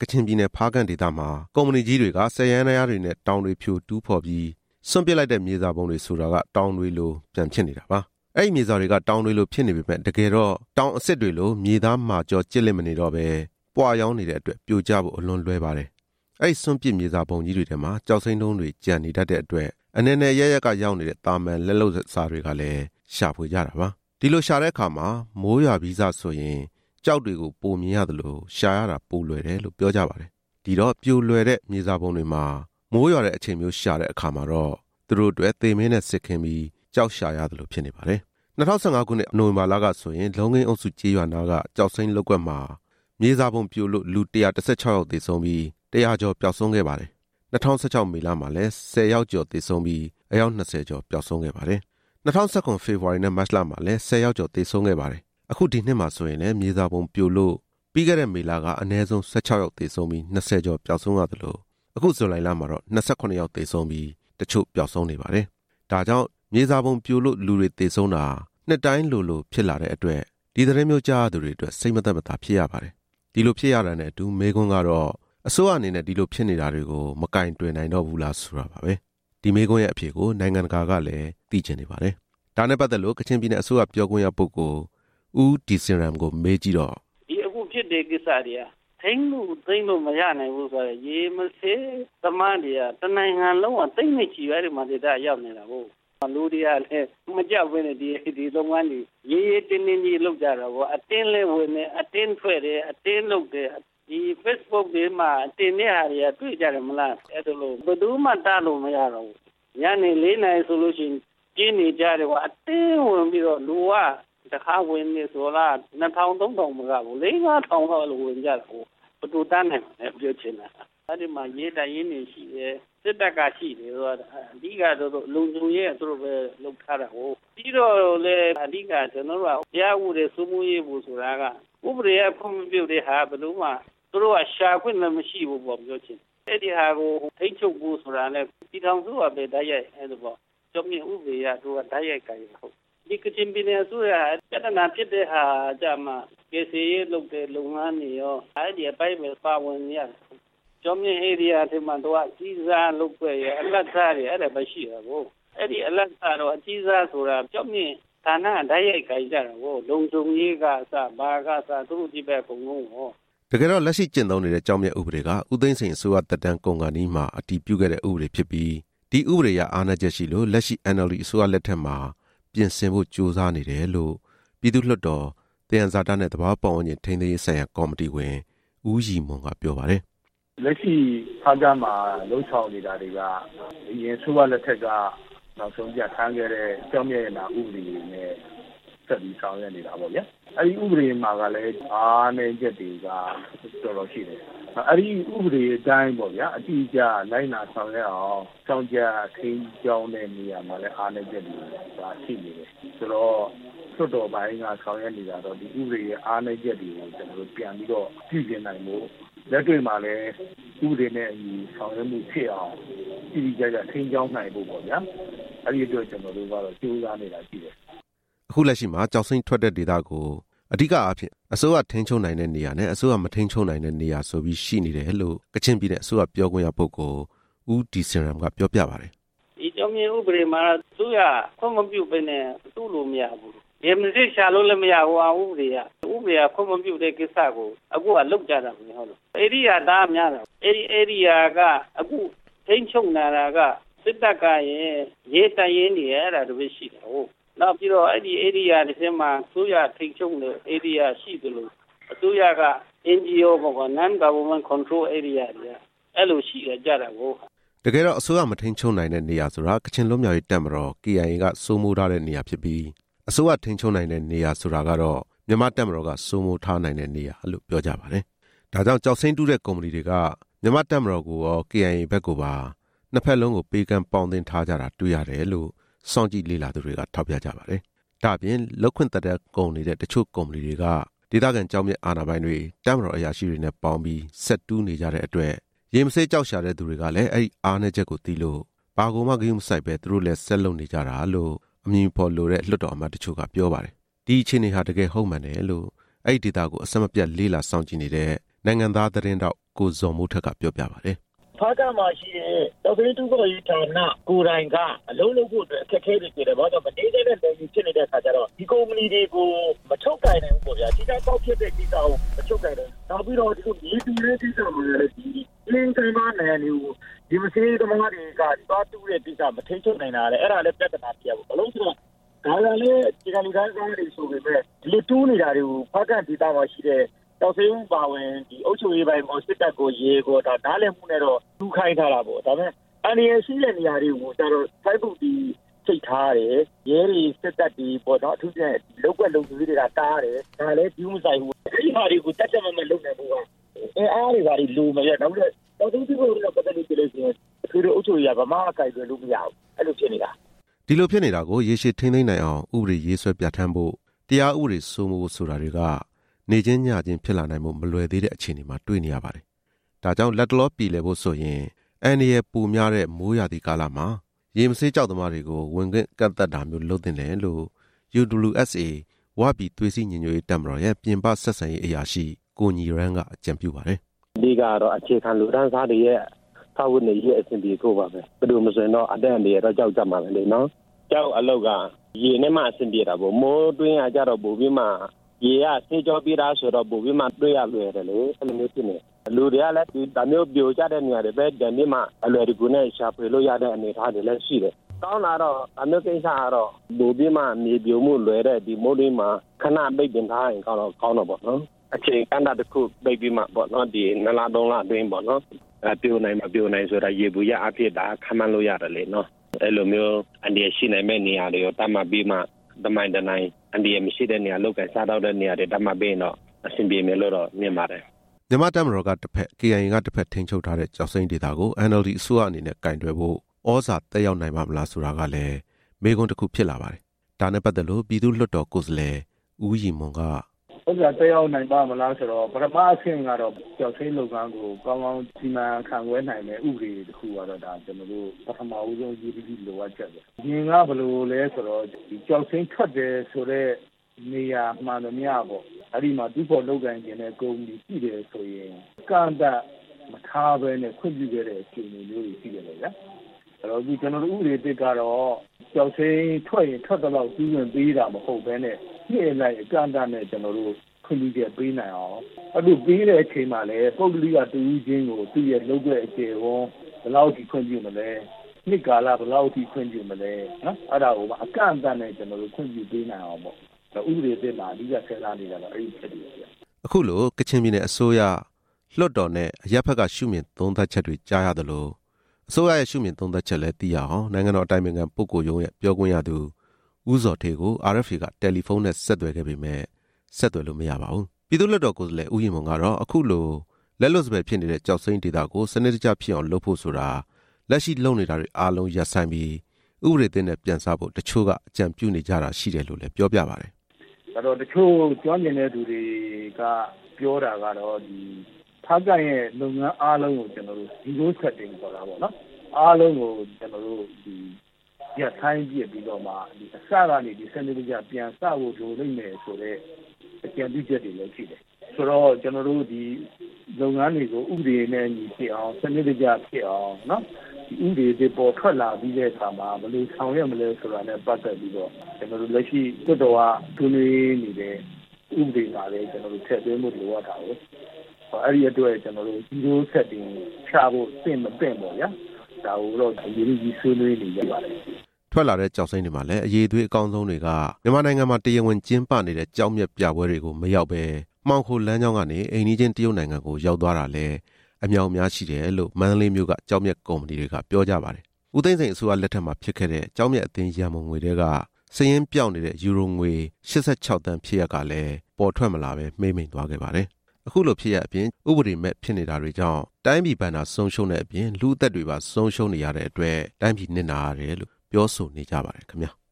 ချင်ပြည်နယ်ဖားကန့်ဒေသမှာကုမ္ပဏီကြီးတွေကဆယ်ရန်တရားတွေနဲ့တောင်တွေဖြိုတူးဖော်ပြီးစွန့်ပစ်လိုက်တဲ့မြေစာပုံတွေဆိုတာကတောင်တွေလိုပြန်ဖြစ်နေတာပါအဲ့ဒီမြေစာတွေကတောင်တွေလိုဖြစ်နေပေမဲ့တကယ်တော့တောင်အစ်စ်တွေလိုမြေသားမှာကြောကျစ်လက်မနေတော့ပဲပွာရောင်းနေတဲ့အတွက်ပြိုကျဖို့အလွန်လွယ်ပါတယ်အဲ့ဒီစွန့်ပစ်မြေစာပုံကြီးတွေထဲမှာကြောက်စိမ့်တုံးတွေကျန်နေတတ်တဲ့အတွက်အနေနဲ့ရရကရောက်နေတဲ့တာမန်လက်လုံစာတွေကလည်းရှာဖွေကြတာပါဒီလိုရှာတဲ့အခါမှာမိုးရွာပြီးစဆိုရင်ကြောက်တွေကိုပိုမြင်ရတယ်လို့ရှာရတာပိုလွယ်တယ်လို့ပြောကြပါတယ်ဒီတော့ပြိုလွယ်တဲ့မြေစာပုံတွေမှာမိုးရွာတဲ့အချိန်မျိုးရှာတဲ့အခါမှာတော့သူတို့အတွက်သေမင်းနဲ့စစ်ခင်းပြီးကြောက်ရှာရတယ်လို့ဖြစ်နေပါတယ်2015ခုနှစ်နိုဝင်ဘာလကဆိုရင်လုံငင်းအုပ်စုကြေးရွာနာကကြောက်စိမ့်လောက်ကွက်မှာမြေစာပုံပြိုလို့လူ116ယောက်သေဆုံးပြီး100ကျော်ပျောက်ဆုံးခဲ့ပါတယ်2016မေလမှာလည်း10ယောက်ကျော်သေဆုံးပြီးအယောက်20ကျော်ပျောက်ဆုံးခဲ့ပါတယ်2019ဖေဖော်ဝါရီနဲ့မတ်လမှာလည်း10ယောက်ကျော်သေဆုံးခဲ့ပါတယ်အခုဒီနှစ်မှာဆိုရင်လည်းမြေစာပုံပြိုလို့ပြီးခဲ့တဲ့မေလကအနည်းဆုံး16ယောက်သေဆုံးပြီး20ကျော်ပျောက်ဆုံးရတယ်လို့အခုဇူလိုင်လမှာတော့28ယောက်သေဆုံးပြီးတချို့ပျောက်ဆုံးနေပါတယ်ဒါကြောင့်မြေစာပုံပြိုလို့လူတွေသေဆုံးတာနှစ်တိုင်းလိုဖြစ်လာတဲ့အတွက်ဒီသတင်းမျိုးကြားသူတွေအတွက်စိတ်မသက်မသာဖြစ်ရပါတယ်ဒီလိုဖြစ်ရတာနဲ့အတူမေခွန်းကတော့အစိုးရအနေနဲ့ဒီလိုဖြစ်နေတာတွေကိုမကင်တွယ်နိုင်တော့ဘူးလားဆိုတာပါပဲဒီမေခွန်းရဲ့အဖြေကိုနိုင်ငံတကာကလည်းသိချင်နေပါတယ်ဒါနဲ့ပတ်သက်လို့ကချင်ပြည်နယ်အစိုးရပြောခွင့်ရပုဂ္ဂိုလ်ဦးဒီစင်ရမ်ကိုမေးကြည့်တော့ဒီအခုဖြစ်တဲ့ကိစ္စတွေကထိန်းလို့မရနိုင်ဘူးဆိုတော့ရေမဆေးသမားတွေကတနိုင်ငံလုံးကသိမ့်နေချီရဲဒီမှာဒေတာရောက်နေတာကိုလူတွေကလည်းမကြောက်ဘဲနဲ့ဒီသုံးကန်းကြီးရေးတင်းကြီးလောက်ကြတာပေါ့အတင်းလဲဝင်နေအတင်းထွက်တယ်အတင်းလုပ်တယ်ဒီ Facebook တွေမှာအတင်းနဲ့ဟာတွေကတွေ့ကြတယ်မလားအဲ့ဒါလို့ဘယ်သူမှတားလို့မရတော့ဘူးညနေ4နာရီဆိုလို့ရှိရင်ကျင်းနေကြတယ်ကအတင်းဝင်ပြီးတော့လူကတခါဝင်နေဆိုလား2000 3000မကဘူး5000တော့လိုဝင်ကြတာကိုဘယ်သူတန်းနိုင်လဲပြောချင်တာအဲ့ဒီမှာရေးတိုင်းရင်းနေရှိတယ်စစ်တပ်ကရှိတယ်ဆိုတော့အဓိကတော့လုံခြုံရေးသူတို့ပဲလုပ်ထားတာကိုပြီးတော့လေအဓိကကျွန်တော်တို့ကတရားဥပဒေစိုးမိုးရေးဖို့ဆိုတာကဥပဒေအဖို့မပြုတ်တဲ့ဟာဘယ်လိုမှသူတို့ကရှာခွင့်လည်းမရှိဘူးပေါ့ပြောချင်အဲ့ဒီဟာကိုထိတ်ချုပ်ဖို့ဆိုတာလည်းပြည်ထောင်စုကပဲတိုက်ရိုက်အဲ့ဒါပေါ့ကျောင်းမြင့်ဥပဒေရသူကတိုက်ရိုက်ကြရဟုတ်ဒီကချင်ပြည်နယ်အစိုးရပြဿနာဖြစ်တဲ့ဟာကြမှာကေစီရေးလုပ်တဲ့လုပ်ငန်းတွေရောအဲ့ဒီအပိုင်းပဲပါဝင်ရတယ်ကျောင်းမြင့်ဧရိယာထဲမှာတော့အကြီးစားလုပ်ွက်ရအလတ်စားတွေအဲ့ဒါပဲရှိတာကိုအဲ့ဒီအလတ်စားတော့အကြီးစားဆိုတာကျောင်းမြင့်ဌာနတိုက်ရိုက်ကြကြတာကိုလုံခြုံရေးကအစဘာကစသူတို့ဒီဘက်ကုန်လုံးဟောတကယ်တော့လက်ရှိကျင့်သုံးနေတဲ့ကျောင်းမြတ်ဥပဒေကဦးသိန်းစိန်အစိုးရတပ်တန်းကုန်ကန်ဒီမှာအတည်ပြုခဲ့တဲ့ဥပဒေဖြစ်ပြီးဒီဥပဒေရအားနည်းချက်ရှိလို့လက်ရှိ NLD အစိုးရလက်ထက်မှာပြင်ဆင်ဖို့ကြိုးစားနေတယ်လို့ပြည်သူ့လွှတ်တော်တရားဇာတနဲ့သဘာဝပတ်ဝန်းကျင်ထိန်းသိမ်းရေးဆိုင်ရာကော်မတီဝင်ဦးရီမွန်ကပြောပါတယ်လက်ရှိဖားကမ်းမှာလုံဆောင်နေတာတွေကအရင်ဆိုရလက်ထက်ကနောက်ဆုံးပြထမ်းခဲ့တဲ့ကျောင်းမြတ်ရနာဥပဒေနဲ့ဆက်ပြီးဆောင်ရွက်နေတာပေါ့ဗျာအဲဒီဥပဒေမှာကလည်းအားနည်းချက်တွေကတော်တော်ရှိတယ်အဲဒီဥပဒေအတိုင်းပေါ့ဗျာအတိအကျလိုက်နာဆောင်ရွက်အောင်စောင့်ကြထိန်းကျောင်းတဲ့နေရာမှာလည်းအားနည်းချက်တွေရှိနေတယ်ဆိုတော့လွှတ်တော်ပိုင်းကဆောင်ရွက်နေတာတော့ဒီဥပဒေရဲ့အားနည်းချက်တွေကိုကျွန်တော်တို့ပြန်ပြီးတော့ကြည့်ပြင်နိုင်ဖို့လက်တွေ့မှာလည်းဥပဒေနဲ့အညီဆောင်ရွက်မှုဖြစ်အောင်ကြည့်ကြထိန်းကျောင်းနိုင်ဖို့ပေါ့ဗျာအဲဒီအတွက်ကျွန်တော်တို့ကတော့ကြိုးစားနေတာရှိတယ်အခုလက်ရှိမှာကြောက်စိမ့်ထွက်တဲ့ဒေသကိုအဓိကအားဖြင့်အစိုးရထိန်းချုပ်နိုင်တဲ့နေရာနဲ့အစိုးရမထိန်းချုပ်နိုင်တဲ့နေရာဆိုပြီးရှိနေတယ်လို့ကချင်ပြည်နယ်အစိုးရပြောခွင့်ရပုဂ္ဂိုလ်ဦးဒီစင်ရမ်ကပြောပြပါတယ်ဒီကျောင်းမြင့်ဥပဒေမှာအစိုးရခွင့်မပြုဘဲနဲ့သူ့လိုမရဘူးရေမစစ်ရှာလို့လည်းမရဘူးဥပဒေကခွင့်မပြုတဲ့ကိစ္စကိုအခုကလုတ်ကြတာမဟုတ်လို့ဧရိယာသားများတာဧရိယာကအခုထိန်းချုပ်နေတာကစစ်တပ်ကရေးတိုင်ရင်းနေရတာတပည့်ရှိတယ်ဟုတ်နောက်ပြီးတော့အဲ့ဒီ area တွေမှာဆိုရထိတ်ချုံတဲ့ area ရှိတယ်လို့အစိုးရက NGO ပေါ့ non government control area တွေအဲ့လိုရှိကြတာကိုတကယ်တော့အစိုးရမထိန်ချုံနိုင်တဲ့နေရာဆိုတာကချင်လွတ်မြောက်ရေးတပ်မတော် KIA ကစိုးမိုးထားတဲ့နေရာဖြစ်ပြီးအစိုးရထိန်ချုံနိုင်တဲ့နေရာဆိုတာကတော့မြန်မာတပ်မတော်ကစိုးမိုးထားနိုင်တဲ့နေရာလို့ပြောကြပါတယ်ဒါကြောင့်ကြောက်စိမ့်တူးတဲ့ကုမ္ပဏီတွေကမြန်မာတပ်မတော်ကိုရော KIA ဘက်ကိုပါနှစ်ဖက်လုံးကိုပေးကမ်းပေါင်းသင်းထားကြတာတွေ့ရတယ်လို့စောင့်ကြည့်လေ့လာသူတွေကထောက်ပြကြပါတယ်။ဒါပြင်လောက်ခွင့်သက်တဲ့ကုန်နေတဲ့တချို့ကုမ္ပဏီတွေကဒေသခံကြောင်းမြစ်အာဏာပိုင်တွေတပ်မတော်အရာရှိတွေနဲ့ပေါင်းပြီးဆက်တူးနေကြတဲ့အတွက်ရေမဆေးကြောက်ရှာတဲ့သူတွေကလည်းအဲ့ဒီအားနည်းချက်ကိုသိလို့ဘာကိုမှဂရုမစိုက်ပဲသူတို့လည်းဆက်လုပ်နေကြတာလို့အမည်ဖော်လို့တဲ့လွှတ်တော်အမတ်တချို့ကပြောပါတယ်။ဒီအခြေအနေဟာတကယ်ဟုတ်မှန်တယ်လို့အဲ့ဒီဒေသကိုအဆက်မပြတ်လေးလာစောင့်ကြည့်နေတဲ့နိုင်ငံသားသတင်းတောက်ကိုဇော်မိုးထက်ကပြောပြပါတယ်ဖားကမှာရှိတဲ့တော်သေးတူကိုရေးဌာနကိုယ်တိုင်ကအလုံးလုံးဖို့အတွက်အခက်အခဲတွေဖြစ်တယ်ဘာလို့မနေသေးတဲ့နယ်ကြီးဖြစ်နေတဲ့အခါကျတော့ဒီကုမ္ပဏီတွေကိုမထုတ်ကြနိုင်ဘူးပေါ့ဗျာဒီကပေါက်ဖြစ်တဲ့ကိစ္စကိုမထုတ်ကြနိုင်ဘူးနောက်ပြီးတော့ဒီလိုမြေတူတဲ့ကိစ္စမှာလည်းဒီလင်းဆိုင်မှာနယ်နေကိုဒီမစေးသမားတွေကသွားတူတဲ့ကိစ္စမထိချုပ်နိုင်တာလေအဲ့ဒါလည်းပြဿနာဖြစ်ဘူးဘလို့ဆိုတော့ဒါလည်းဒီကလူတိုင်းကောင်းတွေဆိုပေမဲ့ဒီလိုတူးနေတာတွေကိုဖားကဒေတာမှာရှိတဲ့တော်သေးဦးပါဝင်ဒီအုပ်ချုပ်ရေးပိုင်းမှာစစ်တပ်ကိုရေကိုဒါနားလည်မှုနဲ့တော့တူခိုင်းထားတာပေါ့ဒါပေမဲ့အန်ရီရှိတဲ့နေရာတွေကိုကျတော့စိုက်ဖို့ဒီစိတ်ထားတယ်ရဲတွေစစ်တပ်တွေပေါ့နော်အထူးဖြင့်လောက်ွက်လုံသူတွေကတားတယ်ဒါလည်းဒီမဆိုင်ဘူးအဲဒီဟာတွေကိုတက်တက်မမလုပ်နိုင်ဘူးကအားတွေပါလူမရတော့လည်းတော်သေးဦးကိုတော့ပတ်သက်လို့ပြောလို့ရှိရင်သူတို့အုပ်ချုပ်ရေးကဗမာအကြိုက်တယ်လို့မရဘူးအဲ့လိုဖြစ်နေတာဒီလိုဖြစ်နေတာကိုရေရှည်ထိန်းသိမ်းနိုင်အောင်ဥပဒေရေးဆွဲပြဋ္ဌာန်းဖို့တရားဥပဒေစိုးမိုးဆိုတာတွေကနေချင်းညချင်းဖြစ်လာနိုင်မှုမလွယ်သေးတဲ့အခြေအနေမှာတွေ့နေရပါတယ်။ဒါကြောင့်လက်တလောပြည်လည်ဖို့ဆိုရင်အန်ရီပူများတဲ့မိုးရာသီကာလမှာရေမဆေးကြောက်သမားတွေကိုဝင်ခွင့်ကန့်သတ်တာမျိုးလုပ်တင်တယ်လို့ UWSA ဝပြည်သွေးစည်းညီညွတ်ရေးတပ်မတော်ရဲ့ပြင်ပဆက်ဆံရေးအရာရှိကိုညီရန်ကအကြံပြုပါတယ်။ဒီကတော့အခြေခံလူတန်းစားတွေရဲ့သာဝန်တွေရဲ့အစဉ်ပြေဖို့ပါပဲ။ဘယ်လိုမဆိုရင်တော့အတက်အန္တရာယ်တော့ကြောက်ကြမှာပဲလေနော်။ကြောက်အလောက်ကရေနဲ့မှအစဉ်ပြေတာပေါ့မိုးတွင်းကကြတော့ပိုပြီးမှရေကဆေးကြောပြီးသားဆိုတော့ပိုပြီးမှတွေ့ရလွယ်တယ်လေအဲ့လိုမျိုးဖြစ်နေလူတွေကလည်းဒီဒါမျိုးပြိုကျတဲ့နေရာတွေပဲဒီနေ့မှအလွယ်တကူနဲ့ရှာဖွေလို့ရတဲ့အနေအထားတွေလည်းရှိတယ်ကောင်းလာတော့အမျိုးကိစ္စကတော့ပိုပြီးမှမြေပြိုမှုလွယ်တဲ့ဒီမိုးတွေမှာခဏပိတ်ပင်ထားရင်ကောင်းတော့ပေါ့နော်အချိန်ကန့်တာတစ်ခုပိတ်ပြီးမှပေါ့နော်ဒီ2လ3လအတွင်းပေါ့နော်ပြိုနိုင်မပြိုနိုင်ဆိုတာရေဘူးရအဖြစ်တာခမှန်းလို့ရတယ်လေနော်အဲ့လိုမျိုးအန်ဒီရှိနိုင်မဲ့နေရာတွေကိုတတ်မှတ်ပြီးမှတမိုင်းတနိုင်အန်ဒီမရှိတဲ့နေရာလောက်ကန်စားတော့တဲ့နေရာတွေတတ်မှတ်ပြီးတော့အဆင်ပြေမယ်လို့တော့မြင်ပါတယ်မြန်မာတပ်မတော်ကတစ်ဖက် KIA ကတစ်ဖက်ထိန်းချုပ်ထားတဲ့ကြောက်စိမ့်ဒေသကို NLD အစိုးရအနေနဲ့ကင်တွယ်ဖို့ဩဇာတက်ရောက်နိုင်မှာမလားဆိုတာကလည်းမေးခွန်းတစ်ခုဖြစ်လာပါတယ်ဒါနဲ့ပတ်သက်လို့ပြည်သူ့လွှတ်တော်ကိုယ်စားလှယ်ဦးရီမွန်ကဟုတ်ကဲ့တက်ရောက်နိုင်ပါမလားဆိုတော့ပထမအဆင့်ကတော့ကြောက်စိမ့်လုပ်ငန်းကိုကောင်းကောင်းစီမံခန့်ခွဲနိုင်တဲ့ဥပဒေတစ်ခုကတော့ဒါကျွန်တော်တို့ပထမဦးဆုံးရည်ရည်လိုအပ်ချက်ပဲ။ဒီကဘယ်လိုလဲဆိုတော့ဒီကြောက်စိမ့်ထွက်တယ်ဆိုတော့နေရာမှန်သမျှပေါ့အဲ့ဒီမှာဒီပေါ်လောက်ကန်ကျင်တဲ့ကုမ္ပဏီရှိတယ်ဆိုရင်ကန့်တတ်မထားဘဲနဲ့ခွင့်ပြုခဲ့တဲ့အခြေအနေမျိုးတွေရှိတယ်လေဗျာ။အဲ့တော့ဒီကျွန်တော်တို့ဥပဒေတစ်ကတော့ကြောက်စိမ့်ထွက်ရင်ထွက်တော့ပြီးဝင်ပေးတာမဟုတ်ဘဲနဲ့နေ့လိုက်အကန့်အသတ်နဲ့ကျွန်တော်တို့ခွင့်ပြုချက်ပေးနိုင်အောင်အဲ့လိုပေးတဲ့အချိန်မှာလည်းပုဂ္ဂလိကတူးချင်းကိုသူ့ရဲ့လုပ်တဲ့အခြေဝန်းဘယ်လောက်ထိခွင့်ပြုမလဲနှစ်ကာလဘယ်လောက်ထိခွင့်ပြုမလဲနော်အဲ့ဒါကိုအကန့်အသတ်နဲ့ကျွန်တော်တို့ခွင့်ပြုပေးနိုင်အောင်ပေါ့ဥပဒေသစ်မှာအဓိကဆက်လာနေတာတော့အဲ့ဒီဖြစ်တယ်ဗျအခုလိုကချင်ပြည်နယ်အစိုးရလွှတ်တော်နဲ့အရပ်ဘက်ကရှုမြင်သုံးသပ်ချက်တွေကြားရတယ်လို့အစိုးရရဲ့ရှုမြင်သုံးသပ်ချက်လည်းသိရအောင်နိုင်ငံတော်အတိုင်ပင်ခံပုဂ္ဂိုလ်ရုံးရဲ့ပြောခွင့်ရသူဦးဇော်ထေကို RFA ကတယ်လီဖုန်းနဲ့ဆက်သွယ်ခဲ့ပေမဲ့ဆက်သွယ်လို့မရပါဘူးပြည်သူ့လွှတ်တော်ကိုယ်စားလှယ်ဦးရင်မွန်ကတော့အခုလိုလက်လွတ်စပယ်ဖြစ်နေတဲ့ကြောက်စိမ့်ဒေတာကိုစနစ်တကျဖြစ်အောင်လုပ်ဖို့ဆိုတာလက်ရှိလုပ်နေတာတွေအားလုံးရပ်ဆိုင်ပြီးဥပဒေသစ်နဲ့ပြန်စားဖို့တချို့ကအကြံပြုနေကြတာရှိတယ်လို့လည်းပြောပြပါတယ်အဲ့တော့တချို့ကျွမ်းကျင်တဲ့သူတွေကပြောတာကတော့ဒီဖားကန်ရဲ့လုပ်ငန်းအားလုံးကိုကျွန်တော်တို့ဒီလိုဆက်တင်ခေါ်တာပေါ့နော်အားလုံးကိုကျွန်တော်တို့ဒီရထိုင်းပြပြီးတော့မှဒီအစကနေဒီစနစ်တကျပြန်စဖို့လိုနေတယ်ဆိုတော့အကြံပြုချက်တွေလည်းရှိတယ်ဆိုတော့ကျွန်တော်တို့ဒီလုပ်ငန်းတွေကိုဥပဒေနဲ့ညီဖြစ်အောင်စနစ်တကျဖြစ်အောင်နော်ဒီဥပဒေတွေပေါ်ထွက်လာပြီးတဲ့အခါမှာဘယ်လိုဆောင်ရွက်မလဲဆိုတာနဲ့ပတ်သက်ပြီးတော့ကျွန်တော်တို့လက်ရှိတွတ်တော်ကသူနေနေတဲ့ဥပဒေမှာလည်းကျွန်တော်တို့ထည့်သွင်းမှုလိုအပ်တာကိုအဲ့ဒီအတွက်ကျွန်တော်တို့ဒီလိုဆက်တင်ချဖို့သင့်မသင့်ပေါ့ဗျာဒါကိုတော့အရေးကြီးဆွေးနွေးနေရပါတယ်ထွက်လာတဲ့ကြောက်စိမ့်တွေမှာလည်းအရေးသွေးအကောင်းဆုံးတွေကမြန်မာနိုင်ငံမှာတရားဝင်ကျင်းပနေတဲ့ကြောက်မြက်ပြပွဲတွေကိုမရောက်ပဲမှောင်ခိုလမ်းကြောင်းကနေအိမ်နီးချင်းတရုတ်နိုင်ငံကိုရောက်သွားတာလည်းအမြောက်အများရှိတယ်လို့မန္တလေးမြို့ကကြောက်မြက်ကုမ္ပဏီတွေကပြောကြပါတယ်။ဦးသိန်းစိန်အစိုးရလက်ထက်မှာဖြစ်ခဲ့တဲ့ကြောက်မြက်အသင်းရန်ပုံငွေတွေကစည်ရင်းပြောင်းနေတဲ့ယူရိုငွေ86တန်းဖြစ်ရကလည်းပေါ်ထွက်မလာပဲမှိမ့်မိန်သွားခဲ့ပါတယ်။အခုလိုဖြစ်ရအပြင်ဥပဒေမဲ့ဖြစ်နေတာတွေကြောင့်တိုင်းပြည်ဘဏ္ဍာဆုံးရှုံးတဲ့အပြင်လူအသက်တွေပါဆုံးရှုံးနေရတဲ့အတွက်တိုင်းပြည်နစ်နာရတယ်လို့ပြောဆိုနေကြပါတယ်ခင်ဗျာ။